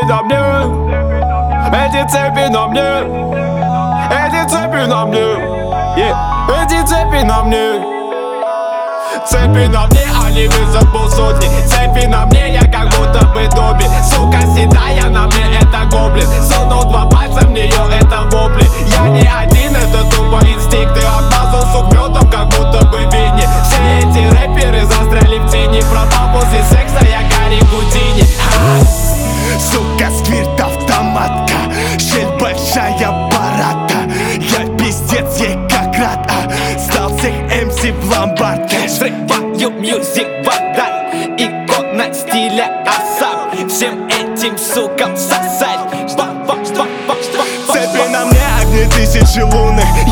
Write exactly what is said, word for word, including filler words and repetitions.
цепи на мне, эти цепи на мне, эти цепи на мне, yeah. Эти цепи на мне. Цепи на мне, они весят полсотни. Цепи на мне, я как будто бы Добби. Сука седая на мне, это гоблин. Сунул два пальца в нее, это вопли. Я не один, это тупо инстинкты. Обмазал сук медом, как будто бы Винни. Все эти рэперы застряли в тени. Пропал после секса, я Гарри Гудини. Сука, сквирт автоматка, щель большая аппарата. Я пиздец ей как рад, а стал всех эм си в ломбарде. Взрываю мьюзик вода, икона стиля Асап. Всем этим сукам сосать. Цепи на мне, огни тысячи лунных.